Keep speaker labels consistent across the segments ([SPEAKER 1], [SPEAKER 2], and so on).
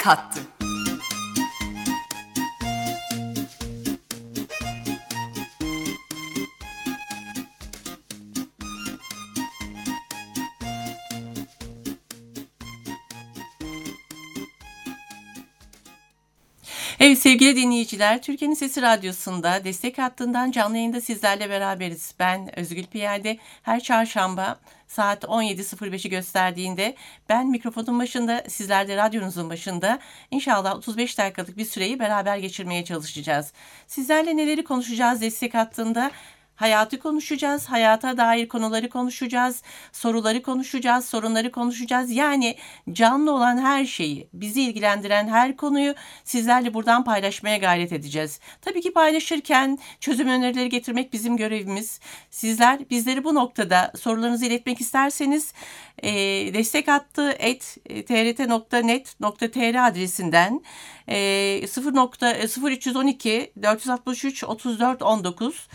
[SPEAKER 1] destek hattı. Evet sevgili dinleyiciler, Türkiye'nin Sesi Radyosu'nda Destek Hattı'ndan canlı yayında sizlerle beraberiz. Ben Özgül Piyade. Her çarşamba saat 17.05'i gösterdiğinde ben mikrofonun başında, sizler de radyonuzun başında inşallah 35 dakikalık bir süreyi beraber geçirmeye çalışacağız. Sizlerle neleri konuşacağız Destek Hattı'nda? Hayatı konuşacağız, hayata dair konuları konuşacağız, soruları konuşacağız, sorunları konuşacağız. Yani canlı olan her şeyi, bizi ilgilendiren her konuyu sizlerle buradan paylaşmaya gayret edeceğiz. Tabii ki paylaşırken çözüm önerileri getirmek bizim görevimiz. Sizler bizleri bu noktada sorularınızı iletmek isterseniz destek hattı trt.net.tr adresinden 0312 463 34 19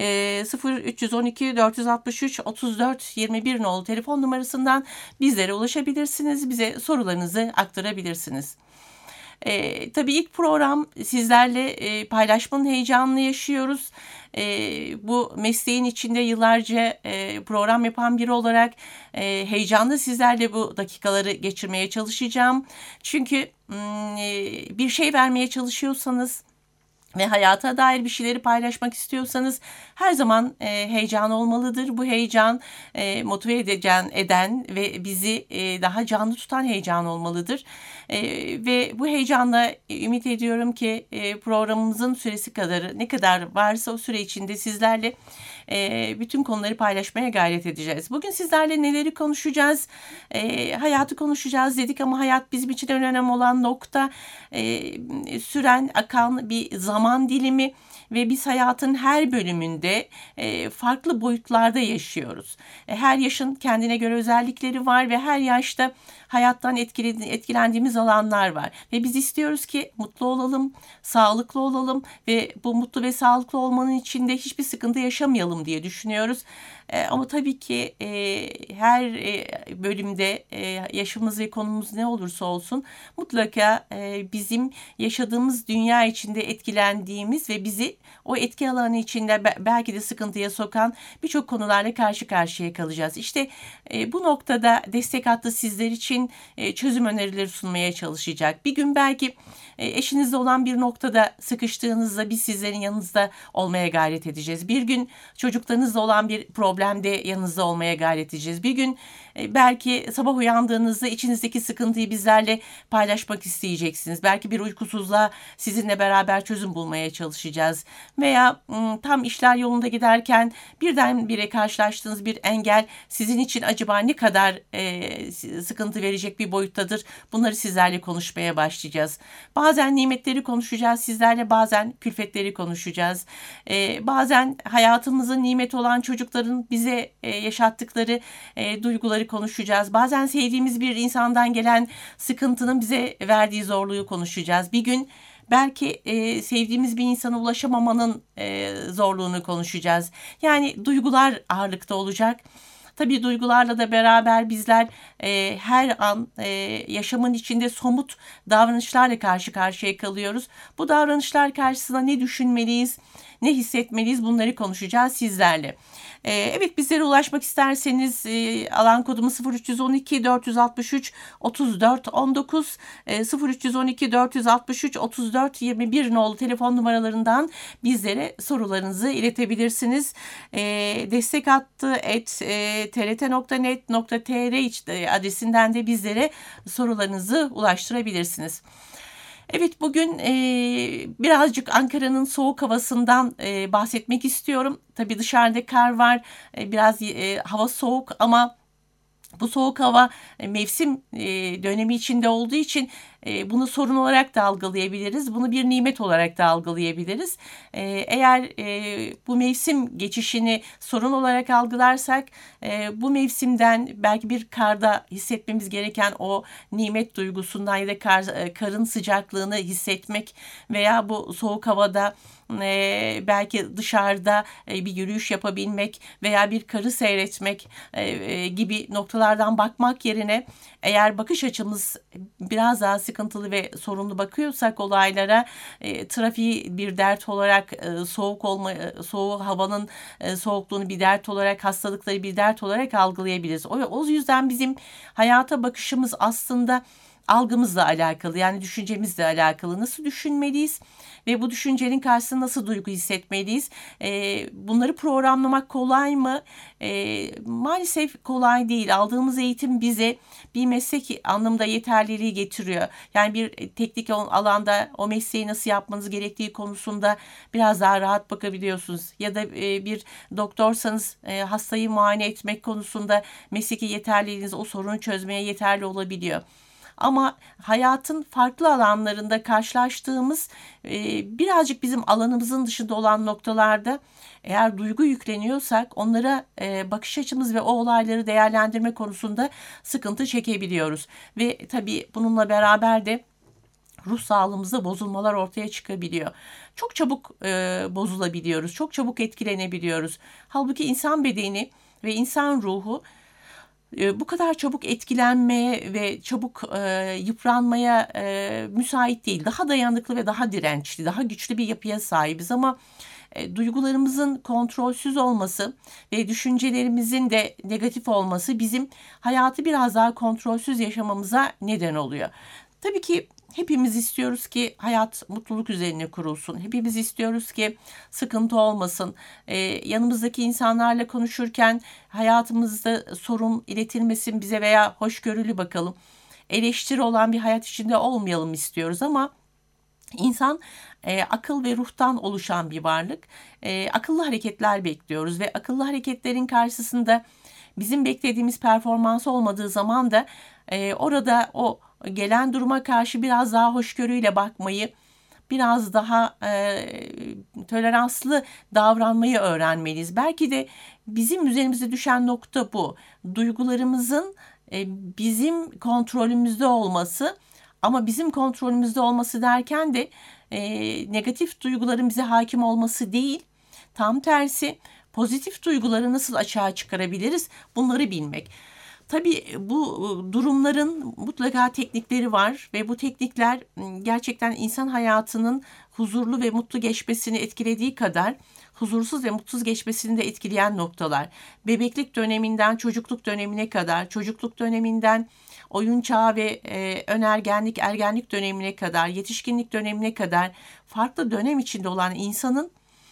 [SPEAKER 1] 0312 463 34 21 nolu telefon numarasından bizlere ulaşabilirsiniz. Bize sorularınızı aktarabilirsiniz. Tabii ilk program sizlerle paylaşmanın heyecanını yaşıyoruz. Bu mesleğin içinde yıllarca program yapan biri olarak heyecanlı sizlerle bu dakikaları geçirmeye çalışacağım. Çünkü bir şey vermeye çalışıyorsanız ve hayata dair bir şeyleri paylaşmak istiyorsanız her zaman heyecan olmalıdır. Bu heyecan motive eden ve bizi daha canlı tutan heyecan olmalıdır. Ve bu heyecanla ümit ediyorum ki programımızın süresi kadarı ne kadar varsa o süre içinde sizlerle bütün konuları paylaşmaya gayret edeceğiz. Bugün sizlerle neleri konuşacağız? Hayatı konuşacağız dedik ama hayat bizim için en önemli olan nokta süren, akan bir zaman dilimi ve biz hayatın her bölümünde farklı boyutlarda yaşıyoruz. Her yaşın kendine göre özellikleri var ve her yaşta hayattan etkilendiğimiz alanlar var. Ve biz istiyoruz ki mutlu olalım, sağlıklı olalım ve bu mutlu ve sağlıklı olmanın içinde hiçbir sıkıntı yaşamayalım diye düşünüyoruz. Ama tabii ki her bölümde yaşımız ve konumuz ne olursa olsun mutlaka bizim yaşadığımız dünya içinde etkilendiğimiz ve bizi o etki alanı içinde belki de sıkıntıya sokan birçok konularla karşı karşıya kalacağız. İşte bu noktada destek hattı sizler için çözüm önerileri sunmaya çalışacak. Bir gün belki eşinizle olan bir noktada sıkıştığınızda biz sizlerin yanınızda olmaya gayret edeceğiz. Bir gün çocuklarınızla olan bir problemde yanınızda olmaya gayret edeceğiz. Bir gün belki sabah uyandığınızda içinizdeki sıkıntıyı bizlerle paylaşmak isteyeceksiniz. Belki bir uykusuzluğa sizinle beraber çözüm bulmaya çalışacağız. Veya tam işler yolunda giderken birdenbire karşılaştığınız bir engel sizin için acaba ne kadar sıkıntı verecek bir boyuttadır? Bunları sizlerle konuşmaya başlayacağız. Bazen nimetleri konuşacağız sizlerle, bazen külfetleri konuşacağız. Bazen hayatımızın nimeti olan çocukların bize yaşattıkları duyguları konuşacağız. Bazen sevdiğimiz bir insandan gelen sıkıntının bize verdiği zorluğu konuşacağız. Bir gün belki sevdiğimiz bir insana ulaşamamanın zorluğunu konuşacağız. Yani duygular ağırlıkta olacak. Tabii duygularla da beraber bizler her an yaşamın içinde somut davranışlarla karşı karşıya kalıyoruz. Bu davranışlar karşısında ne düşünmeliyiz, ne hissetmeliyiz bunları konuşacağız sizlerle. Evet bizlere ulaşmak isterseniz alan kodumuz 0312 463 34 19 0312 463 34 21 nolu telefon numaralarından bizlere sorularınızı iletebilirsiniz. Destek hattı trt.net.tr adresinden de bizlere sorularınızı ulaştırabilirsiniz. Evet bugün birazcık Ankara'nın soğuk havasından bahsetmek istiyorum. Tabii dışarıda kar var, biraz hava soğuk ama bu soğuk hava mevsim dönemi içinde olduğu için bunu sorun olarak da algılayabiliriz. Bunu bir nimet olarak da algılayabiliriz. Eğer bu mevsim geçişini sorun olarak algılarsak bu mevsimden belki bir karda hissetmemiz gereken o nimet duygusundan ya da karın sıcaklığını hissetmek veya bu soğuk havada belki dışarıda bir yürüyüş yapabilmek veya bir karı seyretmek gibi noktalardan bakmak yerine eğer bakış açımız biraz daha sıkıntılı ve sorunlu bakıyorsak olaylara, trafiği bir dert olarak, soğuk havanın soğukluğunu bir dert olarak, hastalıkları bir dert olarak algılayabiliriz. O yüzden bizim hayata bakışımız aslında algımızla alakalı, yani düşüncemizle alakalı. Nasıl düşünmeliyiz ve bu düşüncenin karşısında nasıl duygu hissetmeliyiz? Bunları programlamak kolay mı? Maalesef kolay değil. Aldığımız eğitim bize bir meslek anlamda yeterliliği getiriyor. Yani bir teknik alanda o mesleği nasıl yapmanız gerektiği konusunda biraz daha rahat bakabiliyorsunuz. Ya da bir doktorsanız hastayı muayene etmek konusunda mesleki yeterliliğiniz o sorunu çözmeye yeterli olabiliyor. Ama hayatın farklı alanlarında karşılaştığımız birazcık bizim alanımızın dışında olan noktalarda eğer duygu yükleniyorsak onlara bakış açımız ve o olayları değerlendirme konusunda sıkıntı çekebiliyoruz. Ve tabii bununla beraber de ruh sağlığımızda bozulmalar ortaya çıkabiliyor. Çok çabuk bozulabiliyoruz, çok çabuk etkilenebiliyoruz. Halbuki insan bedeni ve insan ruhu bu kadar çabuk etkilenmeye ve çabuk yıpranmaya müsait değil. Daha dayanıklı ve daha dirençli, daha güçlü bir yapıya sahibiz ama duygularımızın kontrolsüz olması ve düşüncelerimizin de negatif olması bizim hayatı biraz daha kontrolsüz yaşamamıza neden oluyor. Tabii ki hepimiz istiyoruz ki hayat mutluluk üzerine kurulsun. Hepimiz istiyoruz ki sıkıntı olmasın. Yanımızdaki insanlarla konuşurken hayatımızda sorun iletilmesin bize veya hoşgörülü bakalım. Eleştiri olan bir hayat içinde olmayalım istiyoruz ama İnsan akıl ve ruhtan oluşan bir varlık. Akıllı hareketler bekliyoruz ve akıllı hareketlerin karşısında bizim beklediğimiz performans olmadığı zaman da orada o gelen duruma karşı biraz daha hoşgörüyle bakmayı, biraz daha toleranslı davranmayı öğrenmeliyiz. Belki de bizim üzerimize düşen nokta bu. Duygularımızın bizim kontrolümüzde olması, ama bizim kontrolümüzde olması derken de negatif duyguların bize hakim olması değil, tam tersi pozitif duyguları nasıl açığa çıkarabiliriz bunları bilmek. Tabii bu durumların mutlaka teknikleri var ve bu teknikler gerçekten insan hayatının huzurlu ve mutlu geçmesini etkilediği kadar huzursuz ve mutsuz geçmesini de etkileyen noktalar. Bebeklik döneminden çocukluk dönemine kadar, çocukluk döneminden oyun çağı ve önergenlik, ergenlik dönemine kadar, yetişkinlik dönemine kadar farklı dönem içinde olan insanın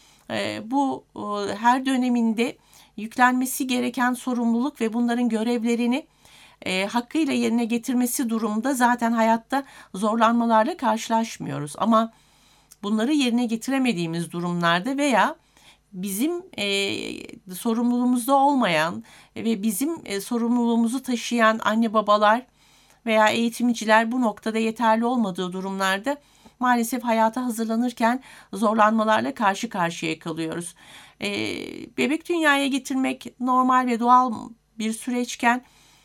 [SPEAKER 1] bu her döneminde yüklenmesi gereken sorumluluk ve bunların görevlerini hakkıyla yerine getirmesi durumunda zaten hayatta zorlanmalarla karşılaşmıyoruz. Ama bunları yerine getiremediğimiz durumlarda veya bizim sorumluluğumuzda olmayan ve bizim sorumluluğumuzu taşıyan anne babalar veya eğitimciler bu noktada yeterli olmadığı durumlarda maalesef hayata hazırlanırken zorlanmalarla karşı karşıya kalıyoruz. Bebek dünyaya getirmek normal ve doğal bir süreçken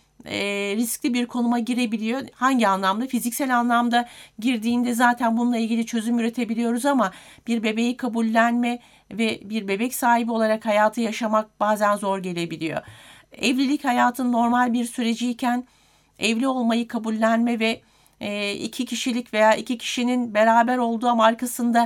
[SPEAKER 1] riskli bir konuma girebiliyor. Hangi anlamda? Fiziksel anlamda girdiğinde zaten bununla ilgili çözüm üretebiliyoruz ama bir bebeği kabullenme ve bir bebek sahibi olarak hayatı yaşamak bazen zor gelebiliyor. Evlilik hayatın normal bir süreciyken evli olmayı kabullenme ve iki kişilik veya iki kişinin beraber olduğu ama arkasında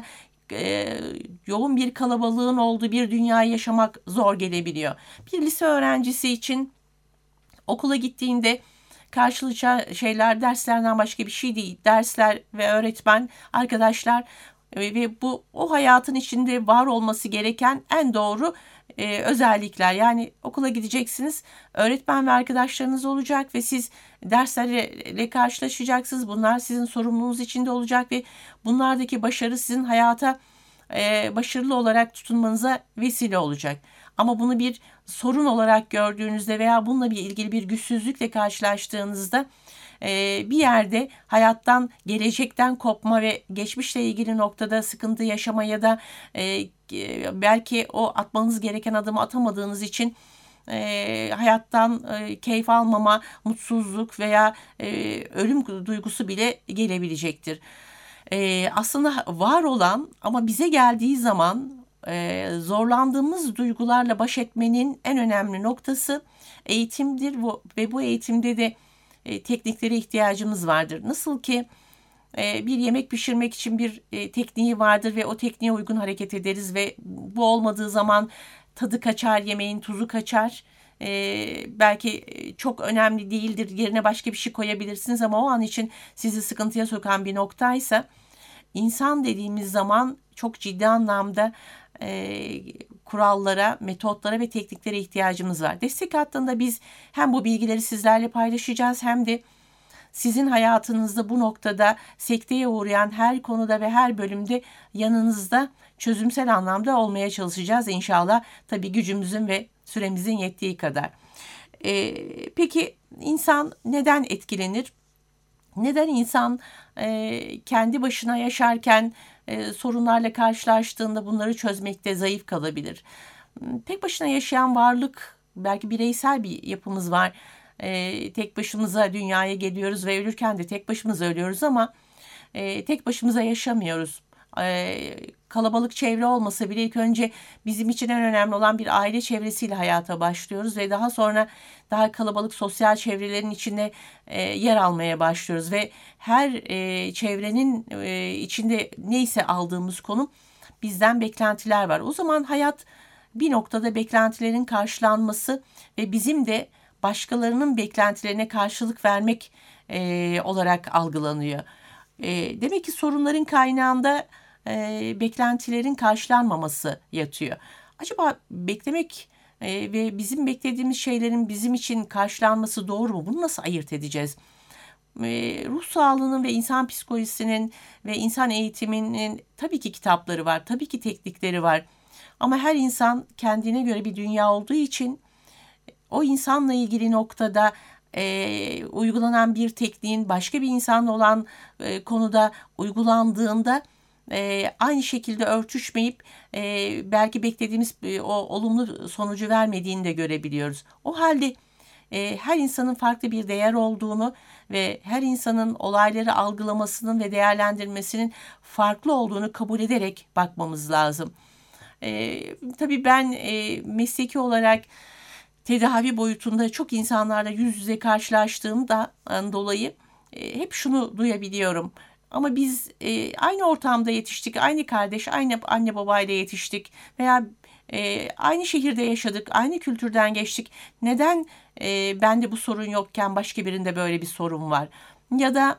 [SPEAKER 1] yoğun bir kalabalığın olduğu bir dünyayı yaşamak zor gelebiliyor. Bir lise öğrencisi için okula gittiğinde karşılayacağı şeyler derslerden başka bir şey değil. Dersler ve öğretmen, arkadaşlar ve bu o hayatın içinde var olması gereken en doğru özellikler. Yani okula gideceksiniz, öğretmen ve arkadaşlarınız olacak ve siz derslerle karşılaşacaksınız. Bunlar sizin sorumluluğunuz içinde olacak ve bunlardaki başarı sizin hayata başarılı olarak tutunmanıza vesile olacak. Ama bunu bir sorun olarak gördüğünüzde veya bununla bir ilgili bir güçsüzlükle karşılaştığınızda bir yerde hayattan, gelecekten kopma ve geçmişle ilgili noktada sıkıntı yaşama ya da belki o atmanız gereken adımı atamadığınız için hayattan keyif almama, mutsuzluk veya ölüm duygusu bile gelebilecektir. Aslında var olan ama bize geldiği zaman zorlandığımız duygularla baş etmenin en önemli noktası eğitimdir ve bu eğitimde de tekniklere ihtiyacımız vardır. Nasıl ki bir yemek pişirmek için bir tekniği vardır ve o tekniğe uygun hareket ederiz ve bu olmadığı zaman tadı kaçar, yemeğin tuzu kaçar. Belki çok önemli değildir, yerine başka bir şey koyabilirsiniz ama o an için sizi sıkıntıya sokan bir noktaysa, insan dediğimiz zaman çok ciddi anlamda kurallara, metotlara ve tekniklere ihtiyacımız var. Destek hattında biz hem bu bilgileri sizlerle paylaşacağız hem de sizin hayatınızda bu noktada sekteye uğrayan her konuda ve her bölümde yanınızda çözümsel anlamda olmaya çalışacağız inşallah. Tabii gücümüzün ve süremizin yettiği kadar. Peki insan neden etkilenir? Neden insan kendi başına yaşarken sorunlarla karşılaştığında bunları çözmekte zayıf kalabilir? Tek başına yaşayan varlık, belki bireysel bir yapımız var. Tek başımıza dünyaya geliyoruz ve ölürken de tek başımıza ölüyoruz ama tek başımıza yaşamıyoruz. Kalabalık çevre olmasa bile ilk önce bizim için en önemli olan bir aile çevresiyle hayata başlıyoruz ve daha sonra daha kalabalık sosyal çevrelerin içinde yer almaya başlıyoruz ve her çevrenin içinde neyse aldığımız konum, bizden beklentiler var. O zaman hayat bir noktada beklentilerin karşılanması ve bizim de başkalarının beklentilerine karşılık vermek olarak algılanıyor. Demek ki sorunların kaynağında beklentilerin karşılanmaması yatıyor. Acaba beklemek ve bizim beklediğimiz şeylerin bizim için karşılanması doğru mu? Bunu nasıl ayırt edeceğiz? Ruh sağlığının ve insan psikolojisinin ve insan eğitiminin tabii ki kitapları var, tabii ki teknikleri var. Ama her insan kendine göre bir dünya olduğu için o insanla ilgili noktada uygulanan bir tekniğin başka bir insanla olan konuda uygulandığında aynı şekilde örtüşmeyip belki beklediğimiz o olumlu sonucu vermediğini de görebiliyoruz. O halde her insanın farklı bir değer olduğunu ve her insanın olayları algılamasının ve değerlendirmesinin farklı olduğunu kabul ederek bakmamız lazım. Tabii ben mesleki olarak tedavi boyutunda çok insanlarla yüz yüze karşılaştığımdan dolayı hep şunu duyabiliyorum. Ama biz aynı ortamda yetiştik, aynı kardeş, aynı anne babayla yetiştik veya aynı şehirde yaşadık, aynı kültürden geçtik. Neden bende bu sorun yokken başka birinde böyle bir sorun var? Ya da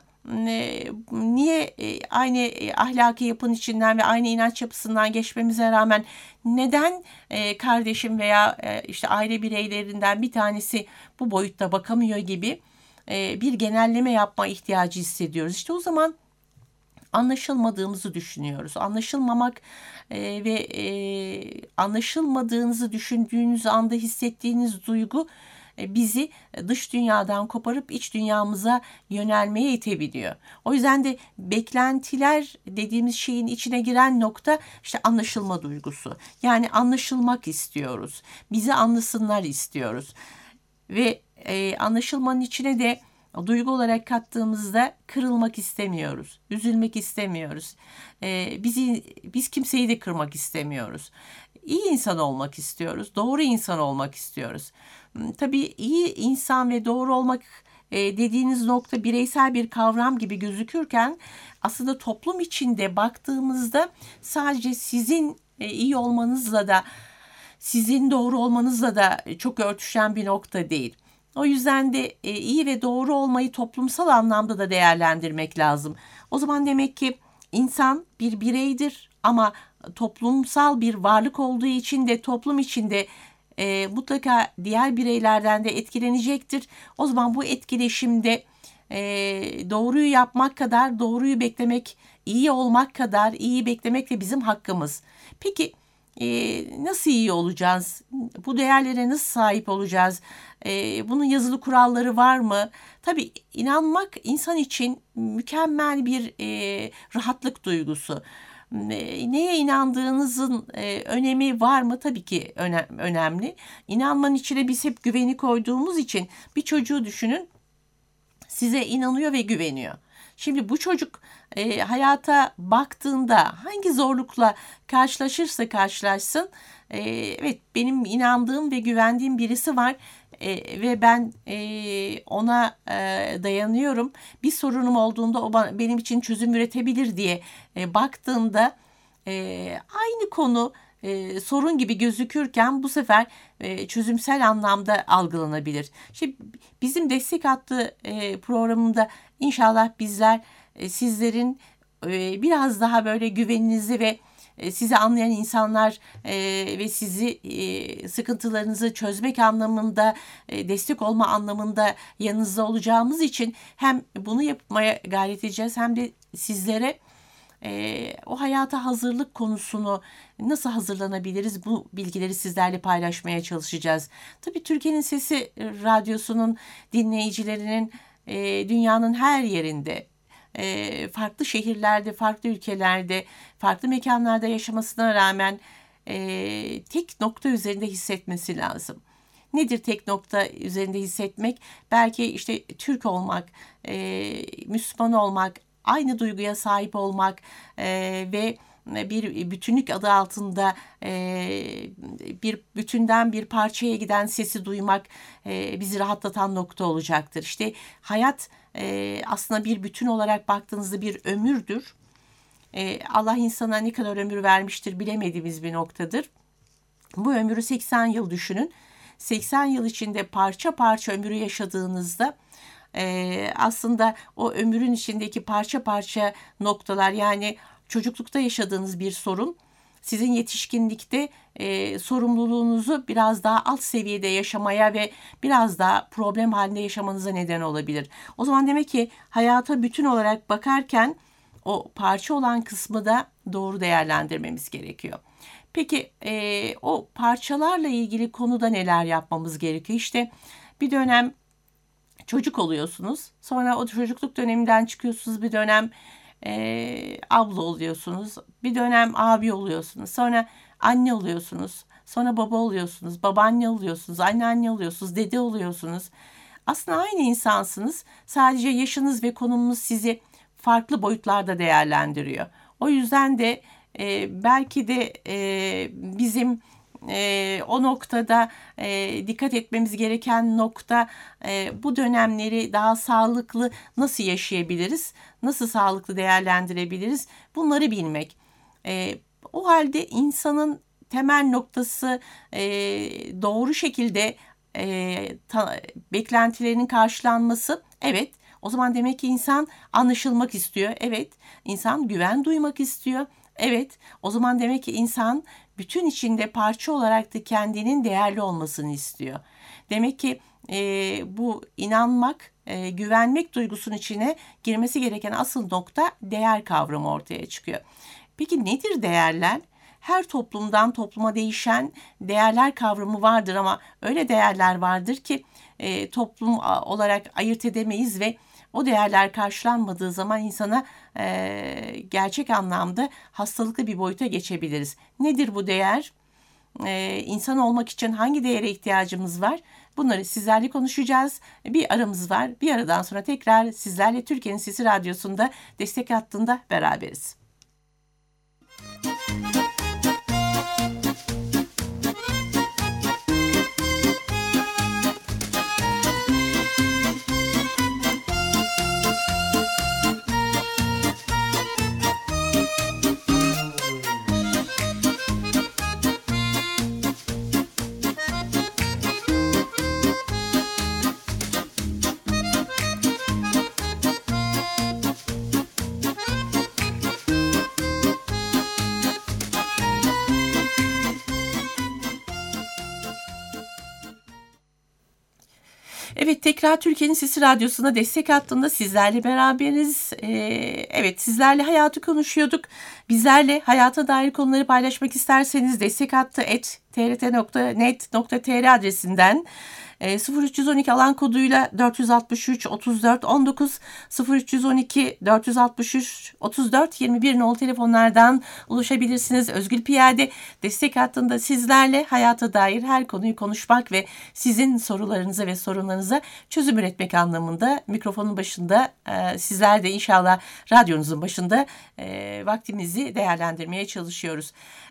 [SPEAKER 1] niye aynı ahlaki yapının içinden ve aynı inanç yapısından geçmemize rağmen neden kardeşim veya işte aile bireylerinden bir tanesi bu boyutta bakamıyor gibi bir genelleme yapma ihtiyacı hissediyoruz. İşte o zaman anlaşılmadığımızı düşünüyoruz. Anlaşılmamak ve anlaşılmadığınızı düşündüğünüz anda hissettiğiniz duygu bizi dış dünyadan koparıp iç dünyamıza yönelmeye itebiliyor. O yüzden de beklentiler dediğimiz şeyin içine giren nokta işte anlaşılma duygusu. Yani anlaşılmak istiyoruz. Bizi anlasınlar istiyoruz. Ve anlaşılmanın içine de duygu olarak kattığımızda kırılmak istemiyoruz, üzülmek istemiyoruz. Biz kimseyi de kırmak istemiyoruz. İyi insan olmak istiyoruz, doğru insan olmak istiyoruz. Tabii iyi insan ve doğru olmak dediğiniz nokta bireysel bir kavram gibi gözükürken aslında toplum içinde baktığımızda sadece sizin iyi olmanızla da sizin doğru olmanızla da çok örtüşen bir nokta değil. O yüzden de iyi ve doğru olmayı toplumsal anlamda da değerlendirmek lazım. O zaman demek ki insan bir bireydir ama toplumsal bir varlık olduğu için de toplum içinde mutlaka diğer bireylerden de etkilenecektir. O zaman bu etkileşimde doğruyu yapmak kadar doğruyu beklemek, iyi olmak kadar iyi beklemek de bizim hakkımız. Peki nasıl iyi olacağız? Bu değerlere nasıl sahip olacağız? Bunun yazılı kuralları var mı? Tabii inanmak insan için mükemmel bir rahatlık duygusu. Neye inandığınızın önemi var mı? Tabii ki önemli. İnanmanın içine biz hep güveni koyduğumuz için bir çocuğu düşünün. Size inanıyor ve güveniyor. Şimdi bu çocuk hayata baktığında hangi zorlukla karşılaşırsa karşılaşsın, evet benim inandığım ve güvendiğim birisi var. ve ben ona dayanıyorum. Bir sorunum olduğunda o benim için çözüm üretebilir diye baktığında aynı konu sorun gibi gözükürken bu sefer çözümsel anlamda algılanabilir. Şimdi bizim destek hattı programında inşallah bizler sizlerin biraz daha böyle güveninizi ve sizi anlayan insanlar ve sizi sıkıntılarınızı çözmek anlamında, destek olma anlamında yanınızda olacağımız için hem bunu yapmaya gayret edeceğiz hem de sizlere o hayata hazırlık konusunu nasıl hazırlanabiliriz, bu bilgileri sizlerle paylaşmaya çalışacağız. Tabii Türkiye'nin Sesi Radyosu'nun dinleyicilerinin dünyanın her yerinde, farklı şehirlerde, farklı ülkelerde, farklı mekanlarda yaşamasına rağmen tek nokta üzerinde hissetmesi lazım. Nedir tek nokta üzerinde hissetmek? Belki işte Türk olmak, Müslüman olmak, aynı duyguya sahip olmak ve bir bütünlük adı altında bir bütünden bir parçaya giden sesi duymak bizi rahatlatan nokta olacaktır. İşte hayat aslında bir bütün olarak baktığınızda bir ömürdür. Allah insana ne kadar ömür vermiştir bilemediğimiz bir noktadır. Bu ömrü 80 yıl düşünün. 80 yıl içinde parça parça ömrü yaşadığınızda aslında o ömrün içindeki parça parça noktalar, yani çocuklukta yaşadığınız bir sorun sizin yetişkinlikte sorumluluğunuzu biraz daha alt seviyede yaşamaya ve biraz daha problem halinde yaşamanıza neden olabilir. O zaman demek ki hayata bütün olarak bakarken o parça olan kısmı da doğru değerlendirmemiz gerekiyor. Peki o parçalarla ilgili konuda neler yapmamız gerekiyor? İşte bir dönem çocuk oluyorsunuz. Sonra o çocukluk döneminden çıkıyorsunuz. Bir dönem abla oluyorsunuz. Bir dönem abi oluyorsunuz. Sonra anne oluyorsunuz. Sonra baba oluyorsunuz. Babaanne oluyorsunuz. Anneanne oluyorsunuz. Dede oluyorsunuz. Aslında aynı insansınız. Sadece yaşınız ve konumunuz sizi farklı boyutlarda değerlendiriyor. O yüzden de belki de bizim o noktada dikkat etmemiz gereken nokta bu dönemleri daha sağlıklı nasıl yaşayabiliriz, nasıl sağlıklı değerlendirebiliriz, bunları bilmek. O halde insanın temel noktası doğru şekilde beklentilerinin karşılanması. Evet, o zaman demek ki insan anlaşılmak istiyor. Evet, insan güven duymak istiyor. Evet, o zaman demek ki insan bütün içinde parça olarak da kendinin değerli olmasını istiyor. Demek ki bu inanmak, güvenmek duygusunun içine girmesi gereken asıl nokta değer kavramı ortaya çıkıyor. Peki nedir değerler? Her toplumdan topluma değişen değerler kavramı vardır ama öyle değerler vardır ki toplum olarak ayırt edemeyiz ve o değerler karşılanmadığı zaman insana gerçek anlamda hastalıklı bir boyuta geçebiliriz. Nedir bu değer? İnsan olmak için hangi değere ihtiyacımız var? Bunları sizlerle konuşacağız. Bir aramız var. Bir aradan sonra tekrar sizlerle Türkiye'nin Sesi Radyosu'nda destek hattında beraberiz. Evet, tekrar Türkiye'nin Sesi Radyosu'na destek hattında sizlerle beraberiz. Evet, sizlerle hayatı konuşuyorduk. Bizlerle hayata dair konuları paylaşmak isterseniz destek hattı trt.net.tr adresinden 0312 alan koduyla 463 34 19 0312 463 34 21 nolu telefonlardan ulaşabilirsiniz. Özgür Piyade destek hattında sizlerle hayata dair her konuyu konuşmak ve sizin sorularınıza ve sorunlarınıza çözüm üretmek anlamında mikrofonun başında sizler de inşallah radyonuzun başında vaktimizi değerlendirmeye çalışıyoruz.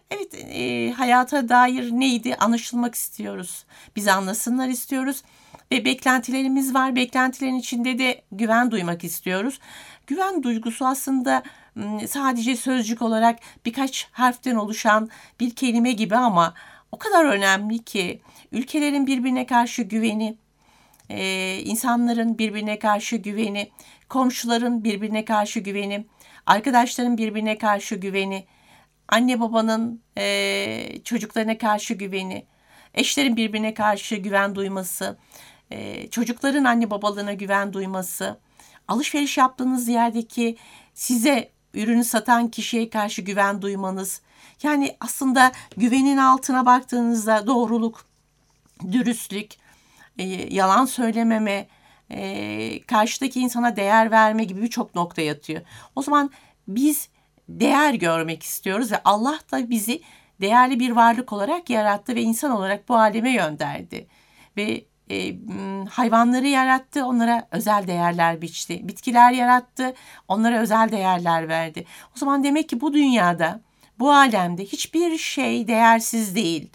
[SPEAKER 1] Evet, hayata dair neydi anlaşılmak istiyoruz. Bizi anlasınlar istiyoruz ve beklentilerimiz var. Beklentilerin içinde de güven duymak istiyoruz. Güven duygusu aslında sadece sözcük olarak birkaç harften oluşan bir kelime gibi ama o kadar önemli ki ülkelerin birbirine karşı güveni, insanların birbirine karşı güveni, komşuların birbirine karşı güveni, arkadaşların birbirine karşı güveni, anne babanın çocuklarına karşı güveni, eşlerin birbirine karşı güven duyması, çocukların anne babalığına güven duyması, alışveriş yaptığınız yerdeki size ürünü satan kişiye karşı güven duymanız. Yani aslında güvenin altına baktığınızda doğruluk, dürüstlük, yalan söylememe, karşıdaki insana değer verme gibi birçok nokta yatıyor. O zaman biz değer görmek istiyoruz ve Allah da bizi değerli bir varlık olarak yarattı ve insan olarak bu aleme gönderdi. Ve hayvanları yarattı, onlara özel değerler biçti. Bitkiler yarattı, onlara özel değerler verdi. O zaman demek ki bu dünyada, bu alemde hiçbir şey değersiz değil.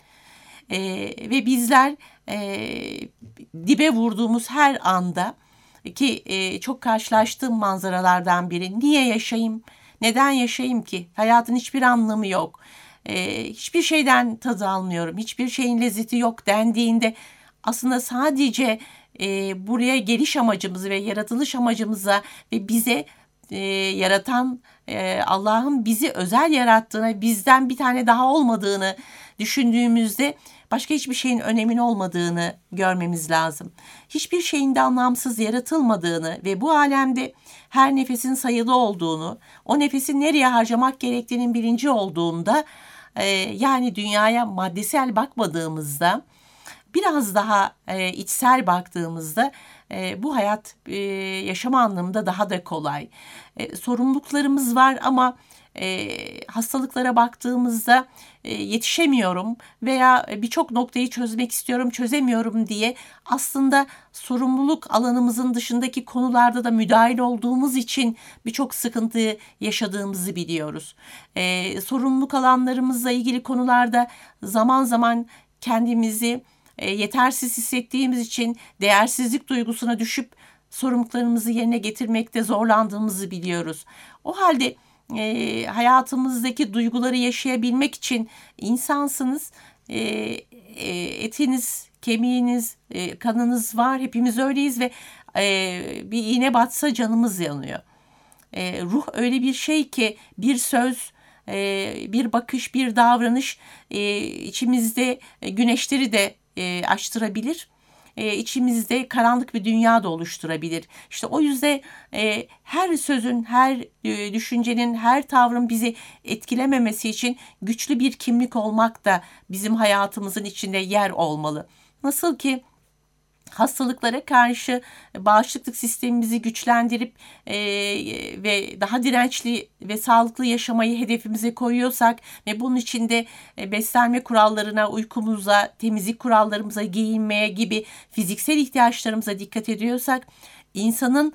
[SPEAKER 1] Ve bizler dibe vurduğumuz her anda ki çok karşılaştığım manzaralardan biri. Niye yaşayayım? Neden yaşayayım ki? Hayatın hiçbir anlamı yok. Hiçbir şeyden tadı almıyorum. Hiçbir şeyin lezzeti yok dendiğinde aslında sadece buraya geliş amacımızı ve yaratılış amacımıza ve bize yaratan Allah'ın bizi özel yarattığına, bizden bir tane daha olmadığını düşündüğümüzde başka hiçbir şeyin öneminin olmadığını görmemiz lazım. Hiçbir şeyin de anlamsız yaratılmadığını ve bu alemde her nefesin sayılı olduğunu, o nefesi nereye harcamak gerektiğinin bilinci olduğunda, yani dünyaya maddesel bakmadığımızda, biraz daha içsel baktığımızda bu hayat yaşama anlamında daha da kolay. Sorumluluklarımız var ama hastalıklara baktığımızda yetişemiyorum veya birçok noktayı çözmek istiyorum, çözemiyorum diye aslında sorumluluk alanımızın dışındaki konularda da müdahil olduğumuz için birçok sıkıntı yaşadığımızı biliyoruz. Sorumluluk alanlarımızla ilgili konularda zaman zaman kendimizi yetersiz hissettiğimiz için değersizlik duygusuna düşüp sorumluluklarımızı yerine getirmekte zorlandığımızı biliyoruz. O halde hayatımızdaki duyguları yaşayabilmek için insansınız, etiniz, kemiğiniz, kanınız var, hepimiz öyleyiz ve bir iğne batsa canımız yanıyor. Ruh öyle bir şey ki bir söz, bir bakış, bir davranış içimizde güneşleri de açtırabilir. İçimizde karanlık bir dünya da oluşturabilir. İşte o yüzden her sözün, her düşüncenin, her tavrın bizi etkilememesi için güçlü bir kimlik olmak da bizim hayatımızın içinde yer olmalı. Nasıl ki hastalıklara karşı bağışıklık sistemimizi güçlendirip ve daha dirençli ve sağlıklı yaşamayı hedefimize koyuyorsak ve bunun içinde beslenme kurallarına, uykumuza, temizlik kurallarımıza, giyinmeye gibi fiziksel ihtiyaçlarımıza dikkat ediyorsak, insanın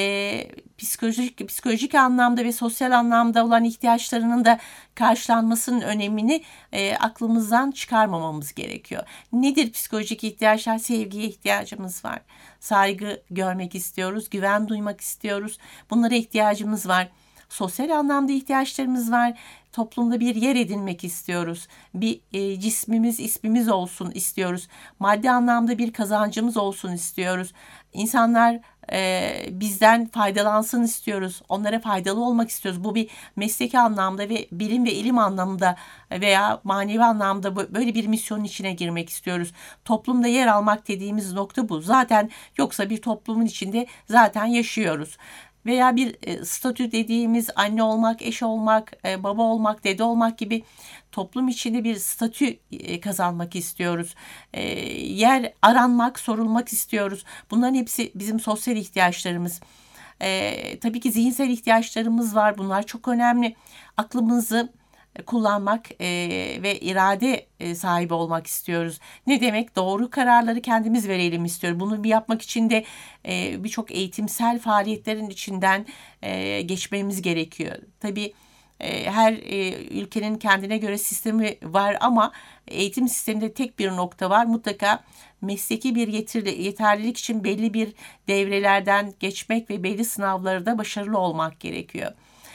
[SPEAKER 1] psikolojik anlamda ve sosyal anlamda olan ihtiyaçlarının da karşılanmasının önemini aklımızdan çıkarmamamız gerekiyor. Nedir psikolojik ihtiyaçlar? Sevgiye ihtiyacımız var. Saygı görmek istiyoruz, güven duymak istiyoruz. Bunlara ihtiyacımız var. Sosyal anlamda ihtiyaçlarımız var. Toplumda bir yer edinmek istiyoruz. Bir cismimiz, ismimiz olsun istiyoruz. Maddi anlamda bir kazancımız olsun istiyoruz. İnsanlar bizden faydalansın istiyoruz. Onlara faydalı olmak istiyoruz. Bu bir mesleki anlamda ve bilim ve ilim anlamında veya manevi anlamda böyle bir misyonun içine girmek istiyoruz. Toplumda yer almak dediğimiz nokta bu. Zaten yoksa bir toplumun içinde zaten yaşıyoruz. Veya bir statü dediğimiz anne olmak, eş olmak, baba olmak, dede olmak gibi toplum içinde bir statü kazanmak istiyoruz. Yer aranmak, sorulmak istiyoruz. Bunların hepsi bizim sosyal ihtiyaçlarımız. Tabii ki zihinsel ihtiyaçlarımız var. Bunlar çok önemli. Aklımızı kullanmak ve irade sahibi olmak istiyoruz. Ne demek? Doğru kararları kendimiz verelim istiyoruz. Bunu yapmak için de birçok eğitimsel faaliyetlerin içinden geçmemiz gerekiyor. Tabii Her ülkenin kendine göre sistemi var ama eğitim sisteminde tek bir nokta var. Mutlaka mesleki bir yeterlilik için belli bir devrelerden geçmek ve belli sınavlarda başarılı olmak gerekiyor.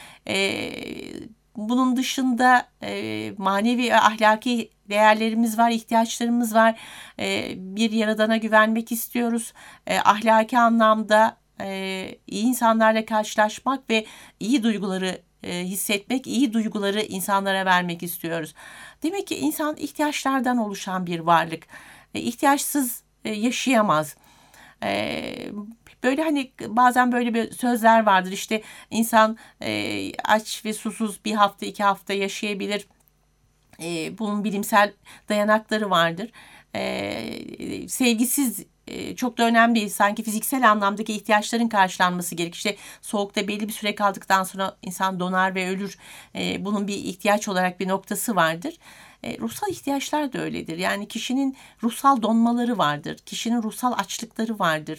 [SPEAKER 1] Bunun dışında manevi ve ahlaki değerlerimiz var, ihtiyaçlarımız var. Bir yaradana güvenmek istiyoruz. Ahlaki anlamda iyi insanlarla karşılaşmak ve iyi duyguları hissetmek, iyi duyguları insanlara vermek istiyoruz. Demek ki insan ihtiyaçlardan oluşan bir varlık. İhtiyaçsız yaşayamaz. Böyle hani bazen böyle bir sözler vardır, işte insan aç ve susuz bir hafta 2 hafta yaşayabilir. Bunun bilimsel dayanakları vardır. Sevgisiz çok da önemli değil. Sanki fiziksel anlamdaki ihtiyaçların karşılanması gerek. İşte soğukta belli bir süre kaldıktan sonra insan donar ve ölür. Bunun bir ihtiyaç olarak bir noktası vardır. Ruhsal ihtiyaçlar da öyledir. Yani kişinin ruhsal donmaları vardır. Kişinin ruhsal açlıkları vardır.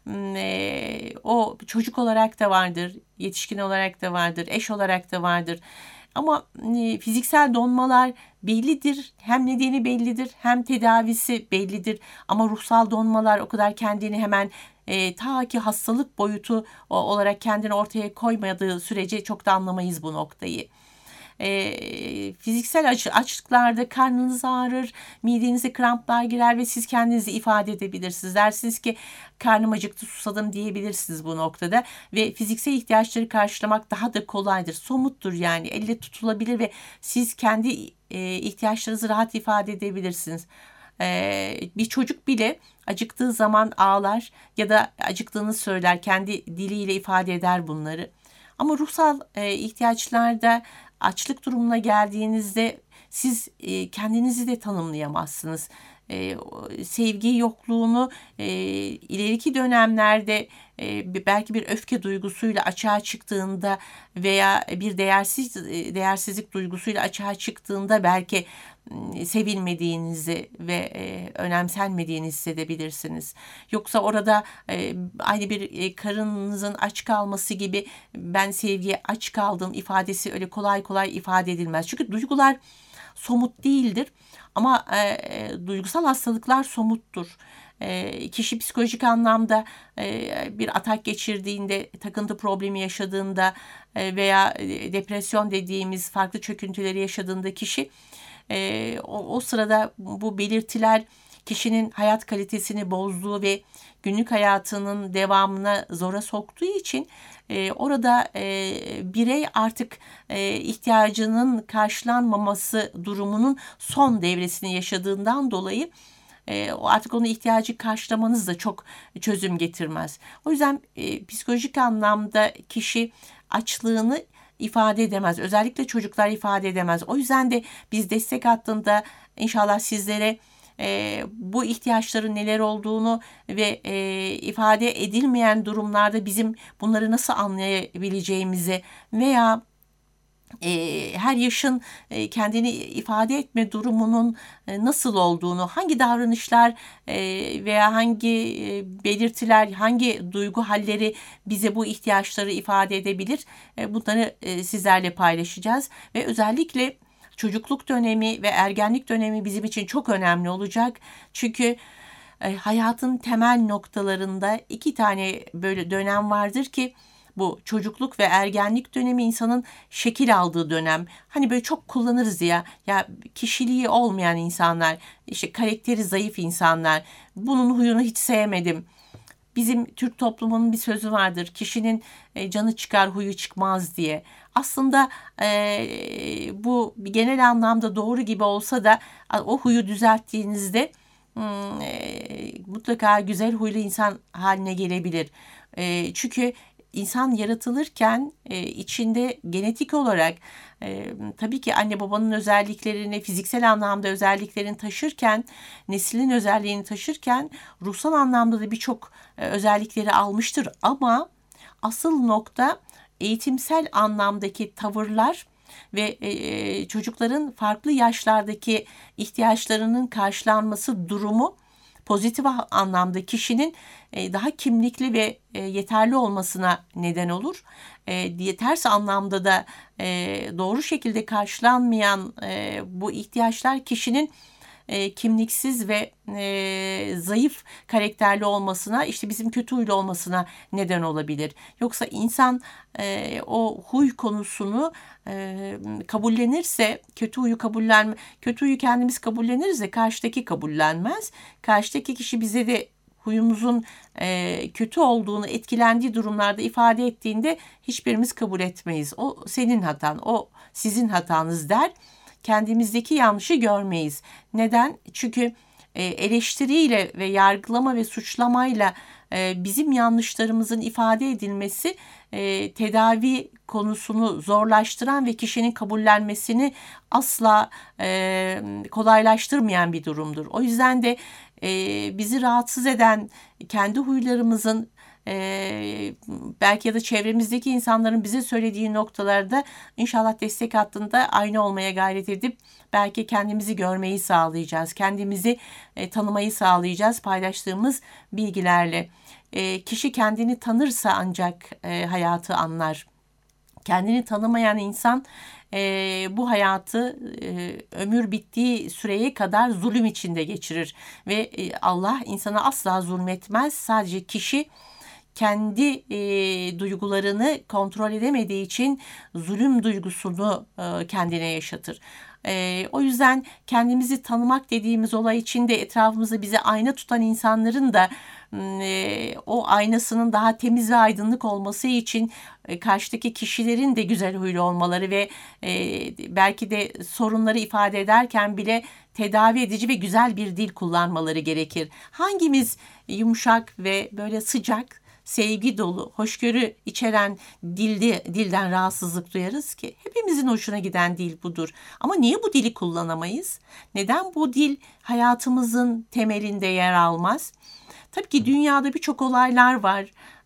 [SPEAKER 1] O çocuk olarak da vardır, yetişkin olarak da vardır, eş olarak da vardır. Ama fiziksel donmalar bellidir. Hem nedeni bellidir, hem tedavisi bellidir. Ama ruhsal donmalar o kadar kendini hemen ta ki hastalık boyutu olarak kendini ortaya koymadığı sürece çok da anlamayız bu noktayı. Fiziksel açlıklarda karnınız ağrır, midenize kramplar girer ve siz kendinizi ifade edebilirsiniz. Dersiniz ki karnım acıktı, susadım diyebilirsiniz bu noktada ve fiziksel ihtiyaçları karşılamak daha da kolaydır. Somuttur, yani elle tutulabilir ve siz kendi ihtiyaçlarınızı rahat ifade edebilirsiniz. Bir çocuk bile acıktığı zaman ağlar ya da acıktığını söyler, kendi diliyle ifade eder bunları. Ama ruhsal ihtiyaçlarda açlık durumuna geldiğinizde siz kendinizi de tanımlayamazsınız. Sevgi yokluğunu ileriki dönemlerde belki bir öfke duygusuyla açığa çıktığında veya bir değersizlik duygusuyla açığa çıktığında belki sevilmediğinizi ve önemsenmediğinizi hissedebilirsiniz. Yoksa orada aynı bir karınınızın aç kalması gibi ben sevgiye aç kaldım ifadesi öyle kolay kolay ifade edilmez. Çünkü duygular somut değildir ama duygusal hastalıklar somuttur. Kişi psikolojik anlamda bir atak geçirdiğinde, takıntı problemi yaşadığında veya depresyon dediğimiz farklı çöküntüleri yaşadığında kişi o sırada bu belirtiler kişinin hayat kalitesini bozduğu ve günlük hayatının devamına zora soktuğu için orada birey artık ihtiyacının karşılanmaması durumunun son devresini yaşadığından dolayı artık onun ihtiyacı karşılamanız da çok çözüm getirmez. O yüzden psikolojik anlamda kişi açlığını ifade edemez. Özellikle çocuklar ifade edemez. O yüzden de biz destek hattında inşallah sizlere bu ihtiyaçların neler olduğunu ve ifade edilmeyen durumlarda bizim bunları nasıl anlayabileceğimizi veya her yaşın kendini ifade etme durumunun nasıl olduğunu, hangi davranışlar veya hangi belirtiler, hangi duygu halleri bize bu ihtiyaçları ifade edebilir, bunları sizlerle paylaşacağız ve özellikle çocukluk dönemi ve ergenlik dönemi bizim için çok önemli olacak. Çünkü hayatın temel noktalarında 2 tane böyle dönem vardır ki bu çocukluk ve ergenlik dönemi insanın şekil aldığı dönem. Hani böyle çok kullanırız ya kişiliği olmayan insanlar, işte karakteri zayıf insanlar, bunun huyunu hiç sevmedim. Bizim Türk toplumunun bir sözü vardır. Kişinin canı çıkar huyu çıkmaz diye. Aslında bu genel anlamda doğru gibi olsa da o huyu düzelttiğinizde mutlaka güzel huylu insan haline gelebilir. Çünkü İnsan yaratılırken içinde genetik olarak tabii ki anne babanın özelliklerini, fiziksel anlamda özelliklerini taşırken, neslin özelliğini taşırken ruhsal anlamda da birçok özellikleri almıştır. Ama asıl nokta eğitimsel anlamdaki tavırlar ve çocukların farklı yaşlardaki ihtiyaçlarının karşılanması durumu pozitif anlamda kişinin daha kimlikli ve yeterli olmasına neden olur. Ters anlamda da doğru şekilde karşılanmayan bu ihtiyaçlar kişinin kimliksiz ve zayıf karakterli olmasına, işte bizim kötü huylu olmasına neden olabilir. Yoksa insan o huy konusunu kabullenirse, kötü huyu kendimiz kabulleniriz de karşıdaki kabullenmez. Karşıdaki kişi bize de huyumuzun kötü olduğunu etkilendiği durumlarda ifade ettiğinde hiçbirimiz kabul etmeyiz. O senin hatan, o sizin hatanız der. Kendimizdeki yanlışı görmeyiz. Neden? Çünkü eleştiriyle ve yargılama ve suçlamayla bizim yanlışlarımızın ifade edilmesi tedavi konusunu zorlaştıran ve kişinin kabullenmesini asla kolaylaştırmayan bir durumdur. O yüzden de bizi rahatsız eden kendi huylarımızın belki ya da çevremizdeki insanların bize söylediği noktalarda inşallah destek hattında aynı olmaya gayret edip belki kendimizi görmeyi sağlayacağız. Kendimizi tanımayı sağlayacağız paylaştığımız bilgilerle. Kişi kendini tanırsa ancak hayatı anlar. Kendini tanımayan insan bu hayatı ömür bittiği süreye kadar zulüm içinde geçirir. Ve Allah insana asla zulmetmez. Sadece kişi kendi duygularını kontrol edemediği için zulüm duygusunu kendine yaşatır. O yüzden kendimizi tanımak dediğimiz olay içinde etrafımızda bize ayna tutan insanların da o aynasının daha temiz ve aydınlık olması için karşıdaki kişilerin de güzel huylu olmaları ve belki de sorunları ifade ederken bile tedavi edici ve güzel bir dil kullanmaları gerekir. Hangimiz yumuşak ve böyle sıcak, sevgi dolu, hoşgörü içeren dilden rahatsızlık duyarız ki? Hepimizin hoşuna giden dil budur. Ama niye bu dili kullanamayız? Neden bu dil hayatımızın temelinde yer almaz? Tabii ki dünyada birçok olaylar var.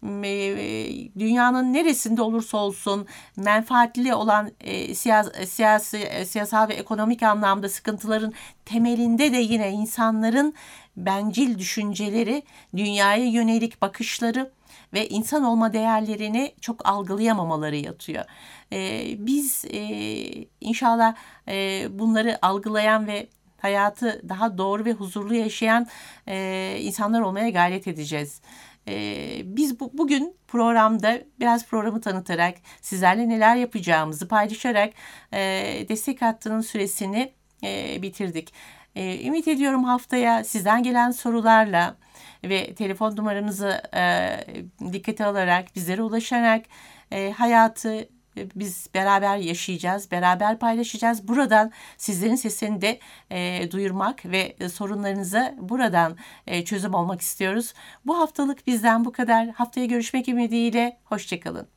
[SPEAKER 1] Dünyanın neresinde olursa olsun menfaatli olan siyasal ve ekonomik anlamda sıkıntıların temelinde de yine insanların bencil düşünceleri, dünyaya yönelik bakışları ve insan olma değerlerini çok algılayamamaları yatıyor. Biz inşallah bunları algılayan ve hayatı daha doğru ve huzurlu yaşayan insanlar olmaya gayret edeceğiz. Biz bugün programda biraz programı tanıtarak, sizlerle neler yapacağımızı paylaşarak destek hattının süresini bitirdik. Ümit ediyorum haftaya sizden gelen sorularla ve telefon numaranızı dikkate alarak, bizlere ulaşarak hayatı biz beraber yaşayacağız, beraber paylaşacağız. Buradan sizlerin sesini de duyurmak ve sorunlarınıza buradan çözüm olmak istiyoruz. Bu haftalık bizden bu kadar. Haftaya görüşmek ümidiyle. Hoşça kalın.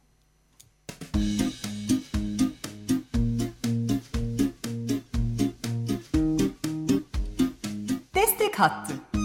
[SPEAKER 2] Destek Hattı.